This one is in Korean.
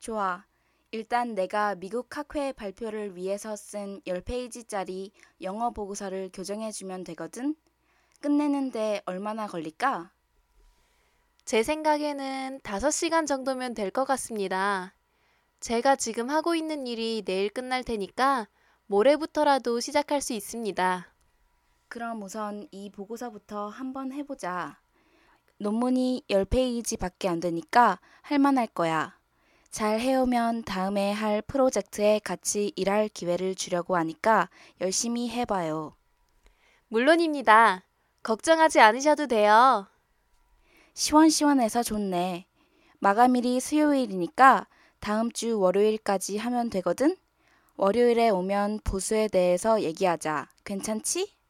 좋아. 일단 내가 미국 학회 발표를 위해서 쓴 10페이지짜리 영어 보고서를 교정해주면 되거든? 끝내는데 얼마나 걸릴까? 제 생각에는 5시간 정도면 될 것 같습니다. 제가 지금 하고 있는 일이 내일 끝날 테니까 모레부터라도 시작할 수 있습니다. 그럼 우선 이 보고서부터 한번 해보자. 논문이 10페이지밖에 안 되니까 할만할 거야. 잘 해오면 다음에 할 프로젝트에 같이 일할 기회를 주려고 하니까 열심히 해봐요. 물론입니다. 걱정하지 않으셔도 돼요. 시원시원해서 좋네. 마감일이 수요일이니까 다음 주 월요일까지 하면 되거든? 월요일에 오면 보수에 대해서 얘기하자. 괜찮지?